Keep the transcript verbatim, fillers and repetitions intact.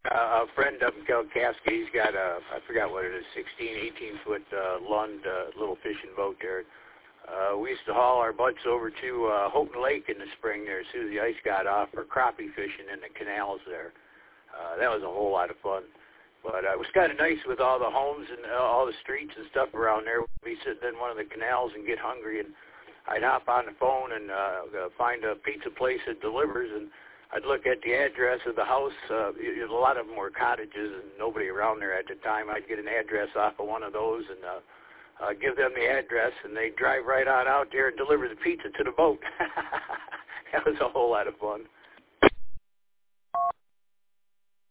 Uh, a friend up in Kalkaska, he's got a, I forgot what it is, sixteen, eighteen foot uh, Lund uh, little fishing boat there. Uh, we used to haul our butts over to uh, Houghton Lake in the spring there as soon as the ice got off for crappie fishing in the canals there. Uh, that was a whole lot of fun. But uh, it was kind of nice with all the homes and uh, all the streets and stuff around there. We'd be sitting in one of the canals and get hungry, and I'd hop on the phone and uh, find a pizza place that delivers, and I'd look at the address of the house. Uh, a lot of them were cottages and nobody around there at the time. I'd get an address off of one of those and uh, uh, give them the address, and they'd drive right on out there and deliver the pizza to the boat. That was a whole lot of fun.